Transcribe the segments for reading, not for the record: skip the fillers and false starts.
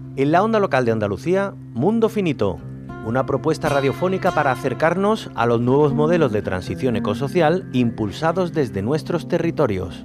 En la onda local de Andalucía, Mundo Finito, una propuesta radiofónica para acercarnos a los nuevos modelos de transición ecosocial impulsados desde nuestros territorios.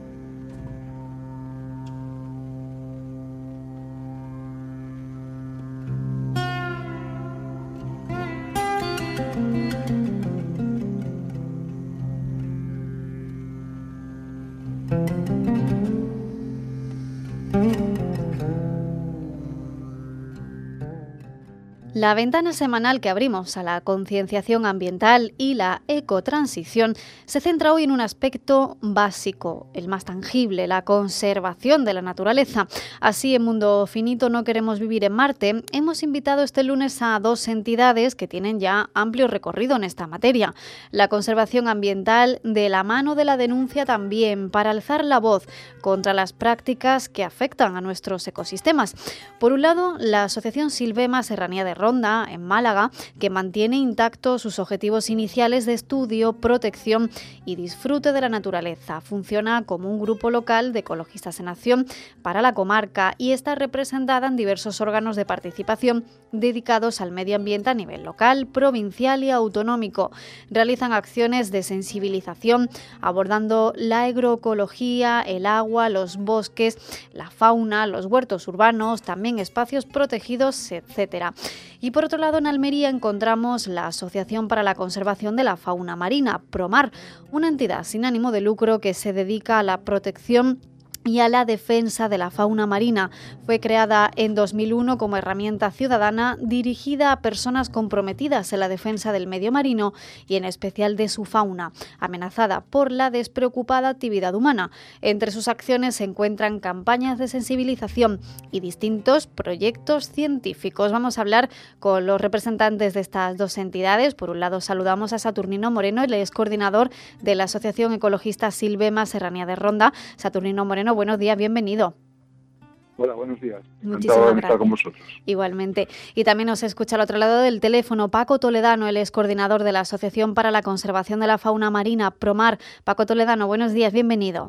La ventana semanal que abrimos a la concienciación ambiental y la ecotransición se centra hoy en un aspecto básico, el más tangible, la conservación de la naturaleza. Así, en Mundo Finito no queremos vivir en Marte, hemos invitado este lunes a dos entidades que tienen ya amplio recorrido en esta materia. La conservación ambiental de la mano de la denuncia también, para alzar la voz contra las prácticas que afectan a nuestros ecosistemas. Por un lado, la Asociación Silvema Serranía de Ronda, en Málaga, que mantiene intactos sus objetivos iniciales de estudio, protección y disfrute de la naturaleza. Funciona como un grupo local de ecologistas en acción para la comarca y está representada en diversos órganos de participación dedicados al medio ambiente a nivel local, provincial y autonómico. Realizan acciones de sensibilización abordando la agroecología, el agua, los bosques, la fauna, los huertos urbanos, también espacios protegidos, etc. Y por otro lado, en Almería encontramos la Asociación para la Conservación de la Fauna Marina, PROMAR, una entidad sin ánimo de lucro que se dedica a la protección y a la defensa de la fauna marina. Fue creada en 2001 como herramienta ciudadana dirigida a personas comprometidas en la defensa del medio marino y en especial de su fauna, amenazada por la despreocupada actividad humana. Entre sus acciones se encuentran campañas de sensibilización y distintos proyectos científicos. Vamos a hablar con los representantes de estas dos entidades. Por un lado, saludamos a Saturnino Moreno, él es coordinador de la Asociación Ecologista Silvema Serranía de Ronda. Saturnino Moreno, buenos días, bienvenido. Hola, buenos días. Muchísimas gracias. Estar con vosotros. Igualmente. Y también nos escucha al otro lado del teléfono Paco Toledano, él es coordinador de la Asociación para la Conservación de la Fauna Marina, PROMAR. Paco Toledano, buenos días, bienvenido.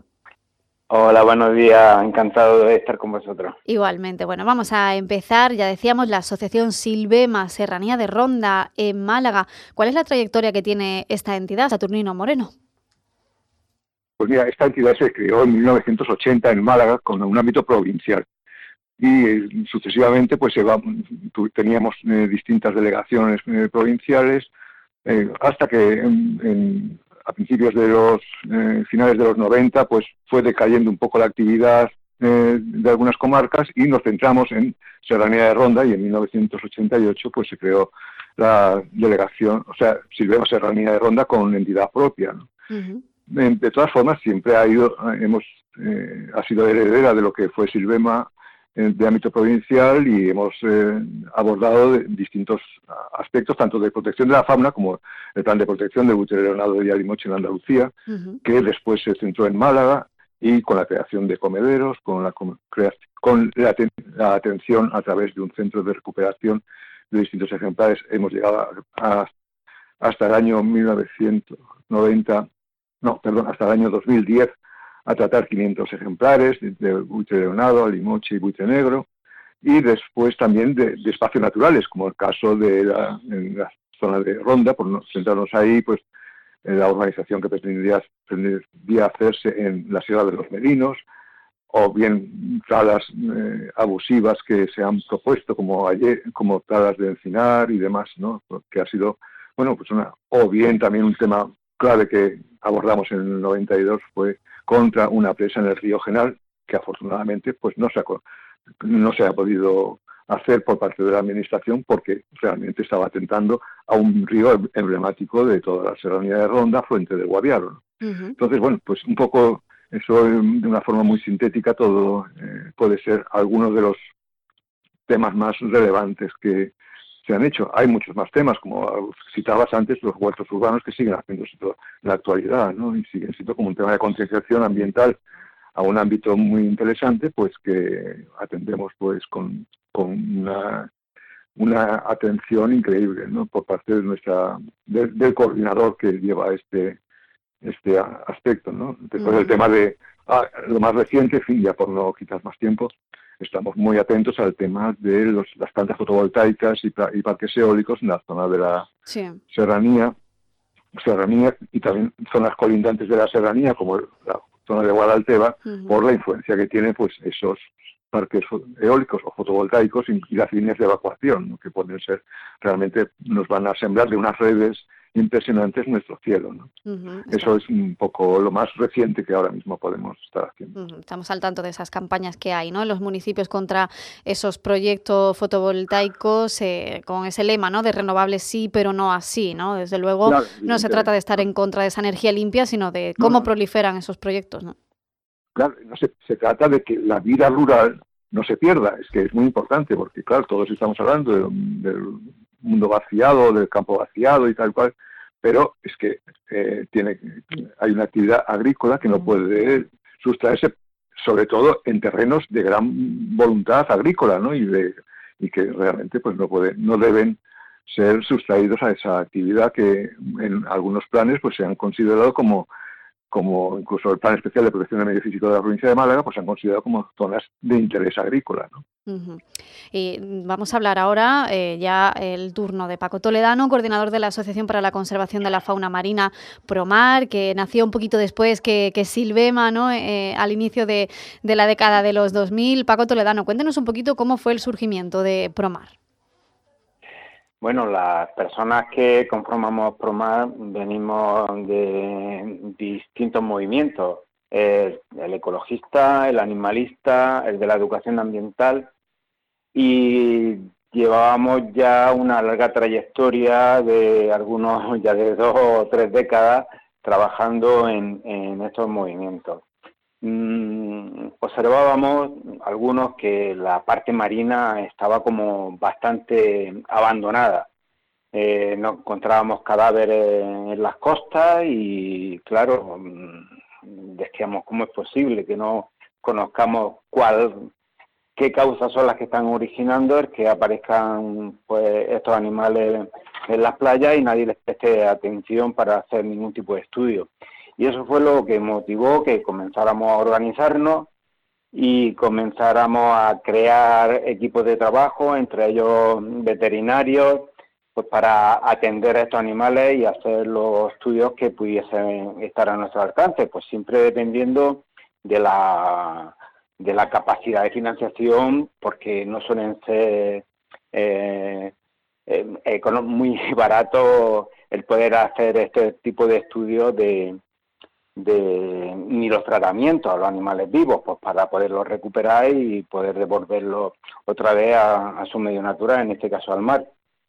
Hola, buenos días, encantado de estar con vosotros. Igualmente. Bueno, vamos a empezar, ya decíamos, la Asociación Silvema Serranía de Ronda en Málaga. ¿Cuál es la trayectoria que tiene esta entidad, Saturnino Moreno? Pues mira, esta entidad se creó en 1980 en Málaga con un ámbito provincial y sucesivamente pues teníamos distintas delegaciones provinciales hasta que a principios de los finales de los 90 pues fue decayendo un poco la actividad de algunas comarcas y nos centramos en Serranía de Ronda y en 1988 pues se creó la delegación, o sea, Silvema Serranía de Ronda con entidad propia, ¿no? Uh-huh. De todas formas, siempre ha sido heredera de lo que fue Silvema de ámbito provincial y hemos abordado distintos aspectos, tanto de protección de la fauna como el plan de protección de buitre leonado de Alimoche en Andalucía, uh-huh, que después se centró en Málaga y con la creación de comederos, con la atención a través de un centro de recuperación de distintos ejemplares. Hemos llegado hasta el año hasta el año 2010 a tratar 500 ejemplares de buitre leonado, alimoche y buitre negro, y después también de espacios naturales, como el caso en la zona de Ronda, por no centrarnos ahí, pues en la urbanización que pretendía hacerse en la Sierra de los Melinos, o bien talas abusivas que se han propuesto, como talas de encinar y demás, ¿no? Que ha sido, bueno, pues o bien también un tema clave que abordamos en el 92 fue contra una presa en el río Genal, que afortunadamente pues no se ha podido hacer por parte de la administración porque realmente estaba atentando a un río emblemático de toda la Serranía de Ronda, Fuente del Guadiaro, ¿no? Uh-huh. Entonces, bueno, pues un poco eso de una forma muy sintética todo puede ser algunos de los temas más relevantes que se han hecho. Hay muchos más temas, como citabas antes, los huertos urbanos que siguen haciéndose en la actualidad, ¿no? Y siguen siendo como un tema de concienciación ambiental a un ámbito muy interesante, pues que atendemos pues con una atención increíble, ¿no? Por parte de del coordinador que lleva este aspecto, ¿no? Después del tema de lo más reciente, en fin, ya por no quitar más tiempo, estamos muy atentos al tema de las plantas fotovoltaicas y parques eólicos en la zona de la serranía y también zonas colindantes de la serranía, como la zona de Guadalteba, por la influencia que tienen pues esos parques eólicos o fotovoltaicos y las líneas de evacuación, ¿no? Que pueden ser, realmente nos van a sembrar de unas redes impresionantes nuestro cielo, ¿no? Eso es un poco lo más reciente que ahora mismo podemos estar haciendo. Estamos al tanto de esas campañas que hay, ¿no?, en los municipios contra esos proyectos fotovoltaicos, con ese lema, ¿no?, de renovables sí, pero no así, ¿no? Desde luego, claro, no se trata de estar en contra de esa energía limpia, sino de cómo proliferan esos proyectos, ¿no? Claro, no se trata de que la vida rural no se pierda, es que es muy importante, porque claro, todos estamos hablando del mundo vaciado, del campo vaciado y tal cual, pero es que hay una actividad agrícola que no puede sustraerse, sobre todo en terrenos de gran voluntad agrícola, ¿no? Y que realmente pues no deben ser sustraídos a esa actividad que en algunos planes pues se han considerado como incluso el Plan Especial de Protección del Medio Físico de la provincia de Málaga, pues se han considerado como zonas de interés agrícola, ¿no? Y vamos a hablar ahora, ya el turno de Paco Toledano, coordinador de la Asociación para la Conservación de la Fauna Marina, PROMAR, que nació un poquito después que Silvema, ¿no?, al inicio de la década de los 2000. Paco Toledano, cuéntenos un poquito cómo fue el surgimiento de PROMAR. Bueno, las personas que conformamos PROMAR venimos de distintos movimientos, el ecologista, el animalista, el de la educación ambiental, y llevábamos ya una larga trayectoria de algunos, ya de 2 o 3 décadas, trabajando en estos movimientos. Observábamos algunos que la parte marina estaba como bastante abandonada. Nos encontrábamos cadáveres en las costas y, claro, decíamos, ¿cómo es posible que no conozcamos qué causas son las que están originando el que aparezcan pues estos animales en las playas y nadie les preste atención para hacer ningún tipo de estudio? Y eso fue lo que motivó que comenzáramos a organizarnos y comenzáramos a crear equipos de trabajo, entre ellos veterinarios, pues para atender a estos animales y hacer los estudios que pudiesen estar a nuestro alcance, pues siempre dependiendo de la capacidad de financiación, porque no suelen ser muy barato el poder hacer este tipo de estudios ni los tratamientos a los animales vivos, pues para poderlos recuperar y poder devolverlos otra vez a su medio natural, en este caso al mar.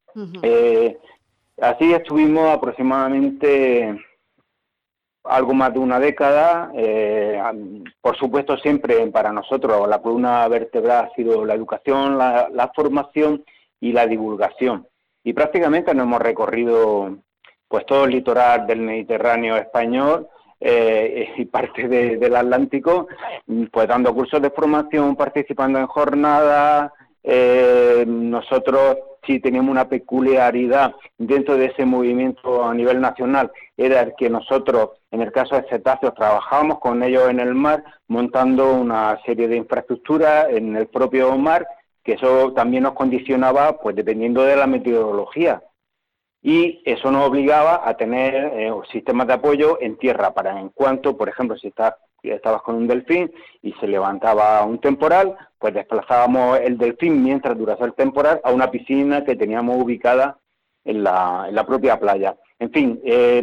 Así estuvimos aproximadamente algo más de una década. Por supuesto, siempre para nosotros la columna vertebral ha sido la educación, la formación y la divulgación. Y prácticamente nos hemos recorrido pues todo el litoral del Mediterráneo español, y parte del Atlántico, pues dando cursos de formación, participando en jornadas. Nosotros sí teníamos una peculiaridad dentro de ese movimiento a nivel nacional, era el que nosotros, en el caso de cetáceos, trabajábamos con ellos en el mar, montando una serie de infraestructuras en el propio mar, que eso también nos condicionaba, pues dependiendo de la meteorología. Y eso nos obligaba a tener sistemas de apoyo en tierra para en cuanto, por ejemplo, si estabas con un delfín y se levantaba un temporal, pues desplazábamos el delfín mientras durase el temporal a una piscina que teníamos ubicada en la propia playa. En fin,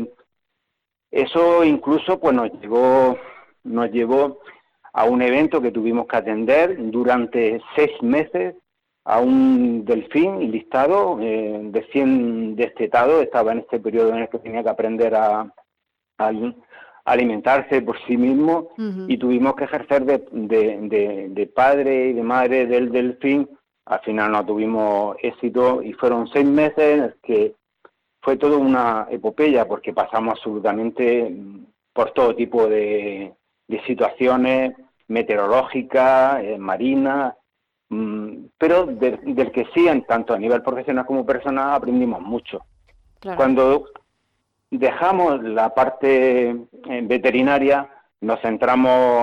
eso incluso pues nos llevó a un evento que tuvimos que atender durante 6 meses, a un delfín listado, recién destetado, estaba en este periodo en el que tenía que aprender a alimentarse por sí mismo, y tuvimos que ejercer de padre y de madre del delfín. Al final no tuvimos éxito y fueron 6 meses en los que fue toda una epopeya, porque pasamos absolutamente por todo tipo de situaciones meteorológicas, marinas, pero del que sí, tanto a nivel profesional como personal, aprendimos mucho. Claro. Cuando dejamos la parte veterinaria, nos centramos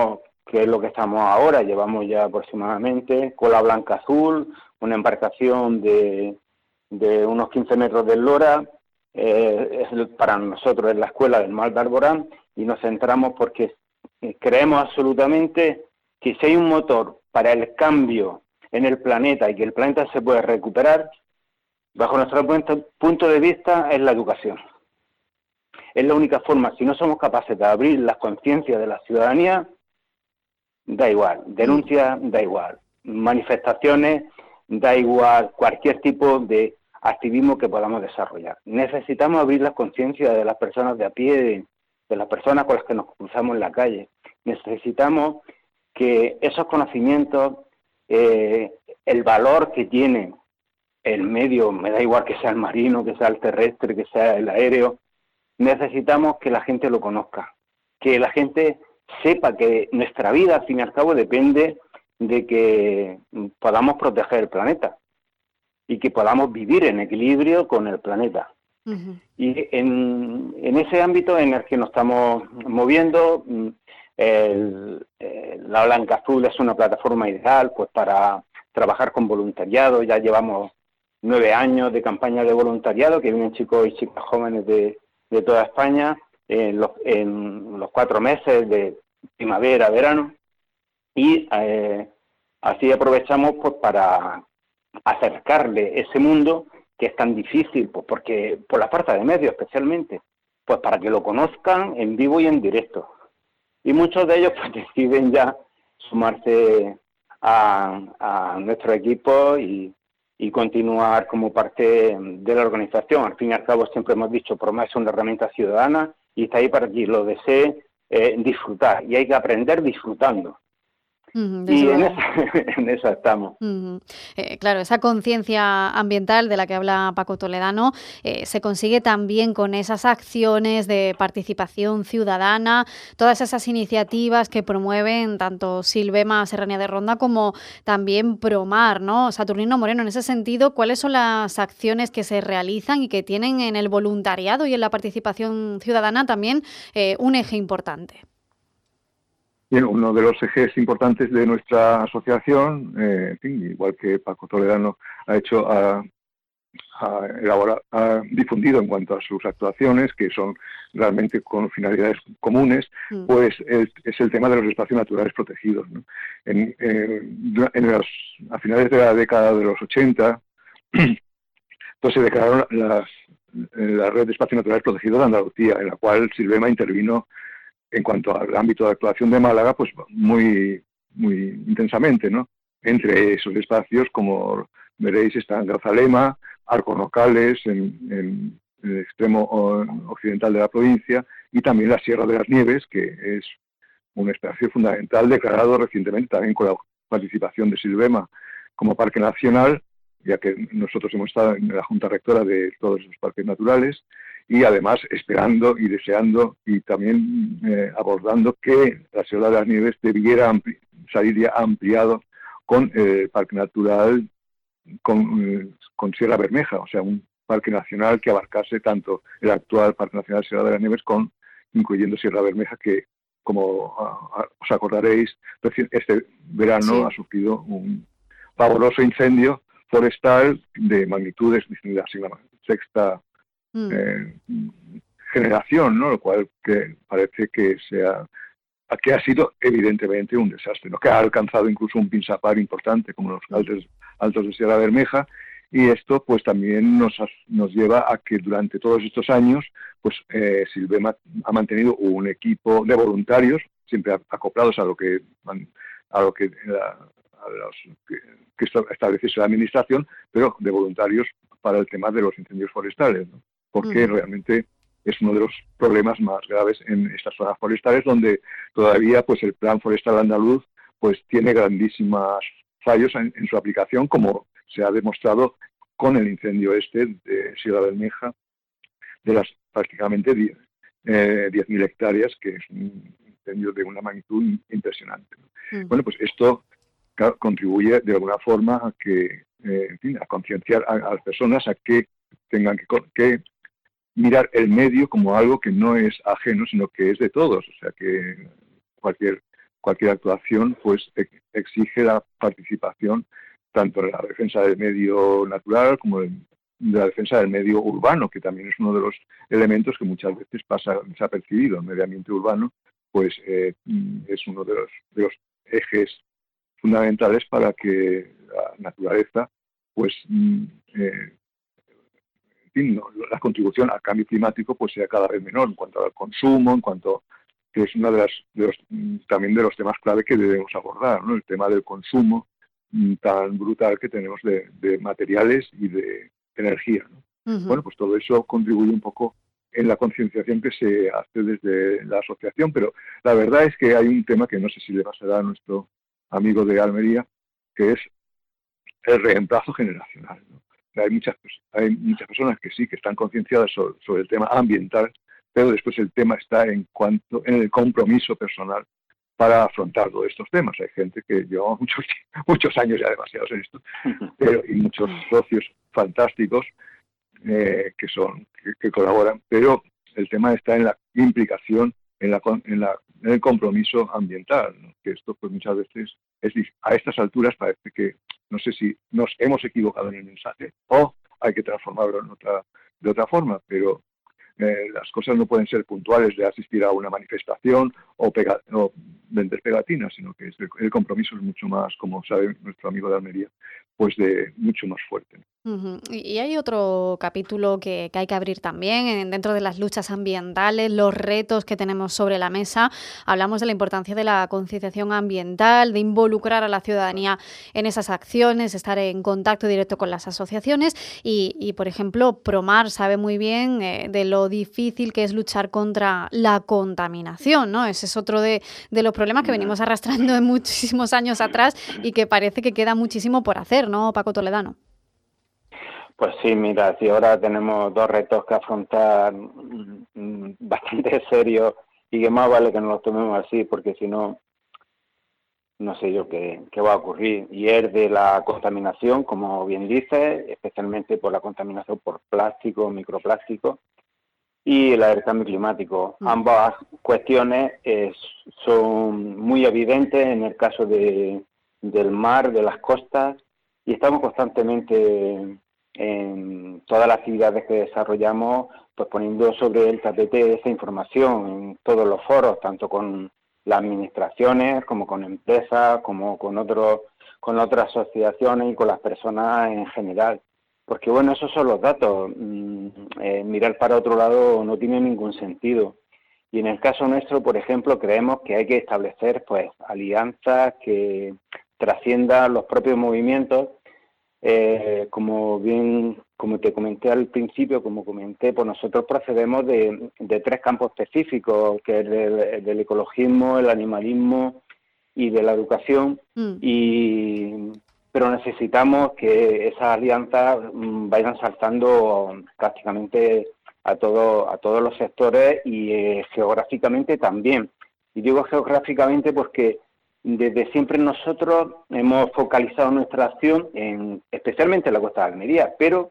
que es lo que estamos ahora. Llevamos ya aproximadamente Cola Blanca Azul, una embarcación de unos 15 metros de eslora, para nosotros es la escuela del Mar de Alborán, y nos centramos porque creemos absolutamente que si hay un motor para el cambio en el planeta y que el planeta se puede recuperar, bajo nuestro punto de vista, es la educación. Es la única forma. Si no somos capaces de abrir las conciencias de la ciudadanía, da igual. Denuncias, da igual. Manifestaciones, da igual. Cualquier tipo de activismo que podamos desarrollar. Necesitamos abrir las conciencias de las personas de a pie, de las personas con las que nos cruzamos en la calle. Necesitamos que esos conocimientos, el valor que tiene el medio, me da igual que sea el marino, que sea el terrestre, que sea el aéreo, necesitamos que la gente lo conozca, que la gente sepa que nuestra vida, al fin y al cabo, depende de que podamos proteger el planeta y que podamos vivir en equilibrio con el planeta. Uh-huh. Y en ese ámbito en el que nos estamos moviendo, la Blanca Azul es una plataforma ideal pues para trabajar con voluntariado. Ya llevamos 9 años de campaña de voluntariado, que vienen chicos y chicas jóvenes de toda España en los 4 meses de primavera, verano, y así aprovechamos pues para acercarle ese mundo que es tan difícil, pues porque por la falta de medios especialmente, pues para que lo conozcan en vivo y en directo. Y muchos de ellos pues deciden ya sumarse a nuestro equipo y continuar como parte de la organización. Al fin y al cabo siempre hemos dicho, Promesa es una herramienta ciudadana y está ahí para quien lo desee disfrutar, y hay que aprender disfrutando. Y en esa estamos. Claro, esa conciencia ambiental de la que habla Paco Toledano se consigue también con esas acciones de participación ciudadana, todas esas iniciativas que promueven tanto Silvema Serranía de Ronda como también Promar, ¿no? Saturnino Moreno, en ese sentido, ¿cuáles son las acciones que se realizan y que tienen en el voluntariado y en la participación ciudadana también un eje importante? Bien, uno de los ejes importantes de nuestra asociación, en fin, igual que Paco Toledano ha hecho, ha difundido en cuanto a sus actuaciones, que son realmente con finalidades comunes, pues es el tema de los espacios naturales protegidos, ¿no? A finales de la década de los 80, pues se declararon la red de espacios naturales protegidos de Andalucía, en la cual Silvema intervino en cuanto al ámbito de actuación de Málaga, pues muy intensamente, ¿no? Entre esos espacios, como veréis, están Grazalema, Arconocales, en el extremo occidental de la provincia, y también la Sierra de las Nieves, que es un espacio fundamental declarado recientemente también con la participación de Silvema como parque nacional, ya que nosotros hemos estado en la Junta Rectora de todos esos parques naturales, y además esperando y deseando y también abordando que la Sierra de las Nieves debiera salir ya ampliado con el Parque Natural con Sierra Bermeja, o sea, un parque nacional que abarcase tanto el actual Parque Nacional Sierra de las Nieves incluyendo Sierra Bermeja, que, como os acordaréis, este verano ha sufrido un pavoroso incendio forestal de magnitudes, así la sexta generación, ¿no? Lo cual que parece que ha sido evidentemente un desastre, ¿no? Que ha alcanzado incluso un pinsapar importante como los altos de Sierra Bermeja, y esto pues también nos lleva a que durante todos estos años pues Silvema ha mantenido un equipo de voluntarios siempre acoplados a lo que estableciese la administración, pero de voluntarios para el tema de los incendios forestales, ¿no? Porque realmente es uno de los problemas más graves en estas zonas forestales, donde todavía pues el Plan Forestal Andaluz pues tiene grandísimos fallos en su aplicación, como se ha demostrado con el incendio de Sierra Bermeja, de las prácticamente 10.000 hectáreas, que es un incendio de una magnitud impresionante, ¿no? Bueno, pues esto contribuye de alguna forma a que, en fin, a concienciar a las personas a que tengan que mirar el medio como algo que no es ajeno, sino que es de todos. O sea, que cualquier cualquier actuación pues exige la participación tanto en la defensa del medio natural como de la defensa del medio urbano, que también es uno de los elementos que muchas veces pasa desapercibido. El medio ambiente urbano pues es uno de los ejes fundamentales para que la naturaleza pues la contribución al cambio climático pues sea cada vez menor en cuanto al consumo, en cuanto que es uno también de los temas clave que debemos abordar, ¿no? El tema del consumo tan brutal que tenemos de materiales y de energía, ¿no? Bueno, pues todo eso contribuye un poco en la concienciación que se hace desde la asociación, pero la verdad es que hay un tema que no sé si le pasará a nuestro amigo de Almería, que es el reemplazo generacional, ¿no? Hay muchas personas que sí, que están concienciadas sobre el tema ambiental, pero después el tema está en el compromiso personal para afrontar todos estos temas. Hay gente que lleva muchos años ya demasiados en esto, y muchos socios fantásticos que colaboran, pero el tema está en la implicación, en el compromiso ambiental, ¿no? Que esto pues muchas veces a estas alturas parece que no sé si nos hemos equivocado en el mensaje o hay que transformarlo de otra forma, pero las cosas no pueden ser puntuales de asistir a una manifestación o vender pegatinas, sino que el compromiso es mucho más, como sabe nuestro amigo de Almería, pues mucho más fuerte. Y hay otro capítulo que hay que abrir también dentro de las luchas ambientales, los retos que tenemos sobre la mesa. Hablamos de la importancia de la concienciación ambiental, de involucrar a la ciudadanía en esas acciones, estar en contacto directo con las asociaciones y por ejemplo, Promar sabe muy bien de lo difícil que es luchar contra la contaminación, ¿no? Ese es otro de los problemas que venimos arrastrando de muchísimos años atrás y que parece que queda muchísimo por hacer, ¿no, Paco Toledano? Pues sí, mira, si ahora tenemos dos retos que afrontar bastante serios y que más vale que no los tomemos así, porque si no, no sé yo qué va a ocurrir. Y es de la contaminación, como bien dices, especialmente por la contaminación por plástico, microplástico, y el cambio climático. Ambas cuestiones son muy evidentes en el caso del mar, de las costas, y estamos constantemente en todas las actividades que desarrollamos, pues poniendo sobre el tapete esa información en todos los foros, tanto con las administraciones, como con empresas, como con otras asociaciones y con las personas en general. Porque bueno, esos son los datos. Mirar para otro lado no tiene ningún sentido. Y en el caso nuestro, por ejemplo, creemos que hay que establecer pues alianzas que trasciendan los propios movimientos. Como te comenté al principio, pues nosotros procedemos de tres campos específicos, que es del ecologismo, el animalismo y de la educación, pero necesitamos que esas alianzas vayan saltando prácticamente a todos los sectores y geográficamente también. Y digo geográficamente porque desde siempre nosotros hemos focalizado nuestra acción especialmente en la costa de Almería, pero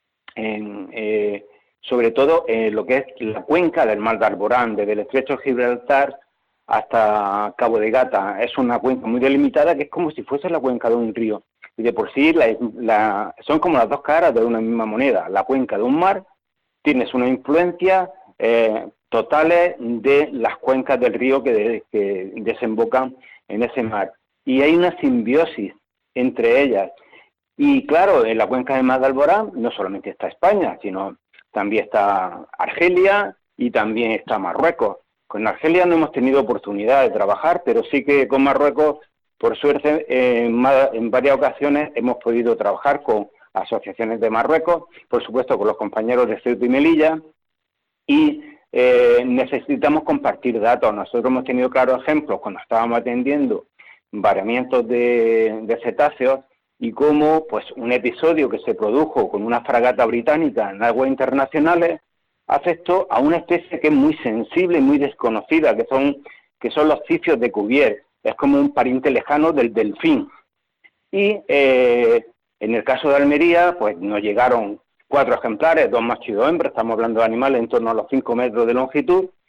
sobre todo en lo que es la cuenca del Mar de Alborán, desde el Estrecho de Gibraltar hasta Cabo de Gata. Es una cuenca muy delimitada que es como si fuese la cuenca de un río. Y de por sí son como las dos caras de una misma moneda. La cuenca de un mar tienes una influencia totales de las cuencas del río que desembocan en ese mar. Y hay una simbiosis entre ellas. Y claro, en la cuenca del Mar de Alborán no solamente está España, sino también está Argelia y también está Marruecos. Con Argelia no hemos tenido oportunidad de trabajar, pero sí que con Marruecos, por suerte, en varias ocasiones hemos podido trabajar con asociaciones de Marruecos, por supuesto con los compañeros de Ceuta y Melilla, y necesitamos compartir datos. Nosotros hemos tenido claros ejemplos cuando estábamos atendiendo varamientos de cetáceos y cómo pues un episodio que se produjo con una fragata británica en aguas internacionales afectó a una especie que es muy sensible y muy desconocida, que son los cifios de Cuvier. Es como un pariente lejano del delfín. Y en el caso de Almería, pues nos llegaron 4 ejemplares, 2 machos y 2 hembras, estamos hablando de animales en torno a los 5 metros de longitud,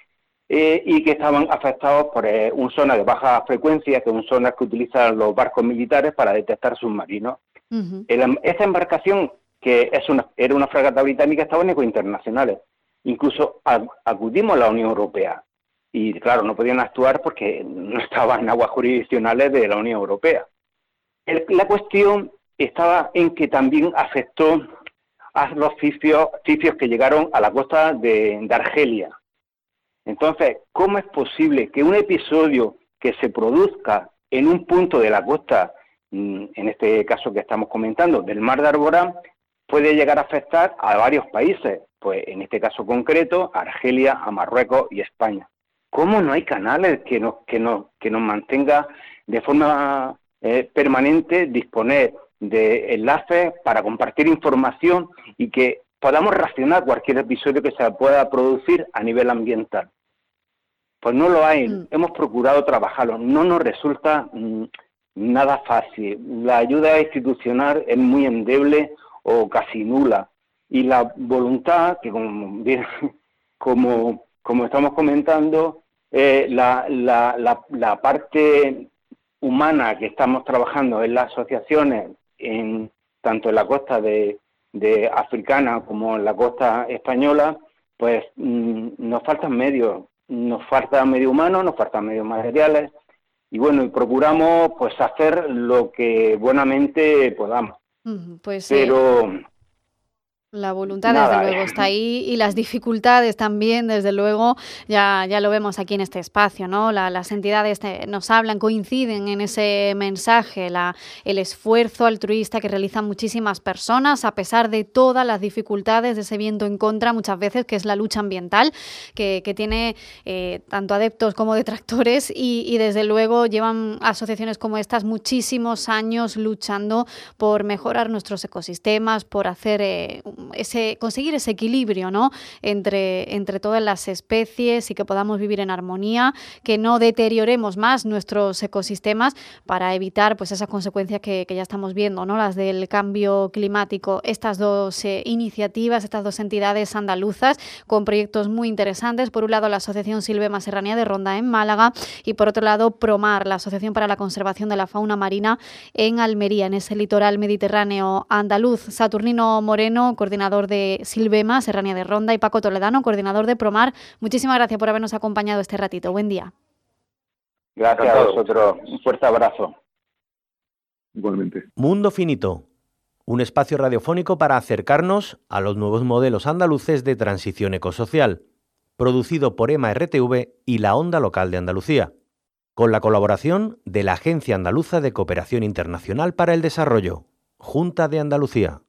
y que estaban afectados por un sonar de baja frecuencia, que es un sonar que utilizan los barcos militares para detectar submarinos. Esta embarcación, que era una fragata británica, estaba en aguas internacionales. Incluso acudimos a la Unión Europea. Y claro, no podían actuar porque no estaban en aguas jurisdiccionales de la Unión Europea. La cuestión estaba en que también afectó a los cifios que llegaron a la costa de Argelia. Entonces, ¿cómo es posible que un episodio que se produzca en un punto de la costa, en este caso que estamos comentando, del Mar de Alborán, puede llegar a afectar a varios países? Pues en este caso concreto, a Argelia, a Marruecos y a España. ¿Cómo no hay canales que nos mantenga de forma permanente disponer de enlaces para compartir información y que podamos racionar cualquier episodio que se pueda producir a nivel ambiental? Pues no lo hay. Hemos procurado trabajarlo. No nos resulta nada fácil. La ayuda institucional es muy endeble o casi nula. Y la voluntad, que como estamos comentando, la parte humana que estamos trabajando en las asociaciones, tanto en la costa de africana como en la costa española, pues nos faltan medios. Nos falta medio humano, nos faltan medios materiales y bueno, y procuramos pues hacer lo que buenamente podamos. Pues pero la voluntad desde luego está ahí y las dificultades también, desde luego, ya lo vemos aquí en este espacio, ¿no? Las entidades nos hablan, coinciden en ese mensaje, el esfuerzo altruista que realizan muchísimas personas a pesar de todas las dificultades, de ese viento en contra muchas veces, que es la lucha ambiental, que tiene tanto adeptos como detractores y desde luego llevan asociaciones como estas muchísimos años luchando por mejorar nuestros ecosistemas, por hacer conseguir ese equilibrio, ¿no? entre todas las especies y que podamos vivir en armonía, que no deterioremos más nuestros ecosistemas para evitar pues esas consecuencias que ya estamos viendo, ¿no? Las del cambio climático. Estas dos iniciativas, estas dos entidades andaluzas con proyectos muy interesantes. Por un lado, la Asociación Silvema Serranía de Ronda en Málaga y por otro lado, Promar, la Asociación para la Conservación de la Fauna Marina en Almería, en ese litoral mediterráneo andaluz. Saturnino Moreno, coordinador de Silvema Serranía de Ronda, y Paco Toledano, coordinador de Promar. Muchísimas gracias por habernos acompañado este ratito. Buen día. Gracias a vosotros. Un fuerte abrazo. Igualmente. Mundo Finito, un espacio radiofónico para acercarnos a los nuevos modelos andaluces de transición ecosocial, producido por EMA RTV y la Onda Local de Andalucía, con la colaboración de la Agencia Andaluza de Cooperación Internacional para el Desarrollo, Junta de Andalucía.